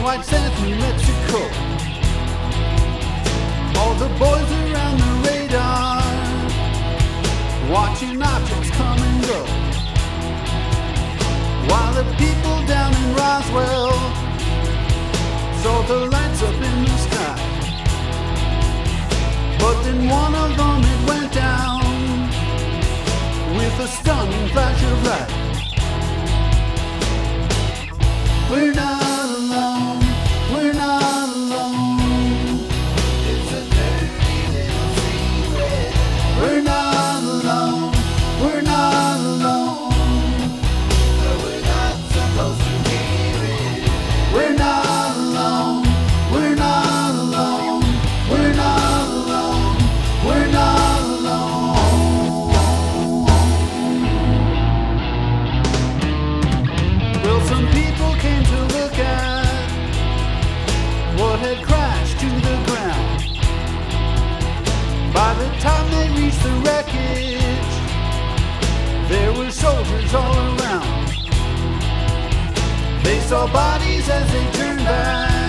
White Sands, New Mexico. All the boys around the radar, watching objects come and go, while the people down in Roswell saw the lights up in the sky. But then one of them, it went down with a stunning flash of light. We're not alone, we're not alone. It's a dirty little secret. We're not alone, we're not alone. But we're not supposed to hear it. We're not alone, we're not alone. We're not alone, we're not alone. Well, some people came to look at what had crashed to the ground. By the time they reached the wreckage, there were soldiers all around. They saw bodies as they turned back,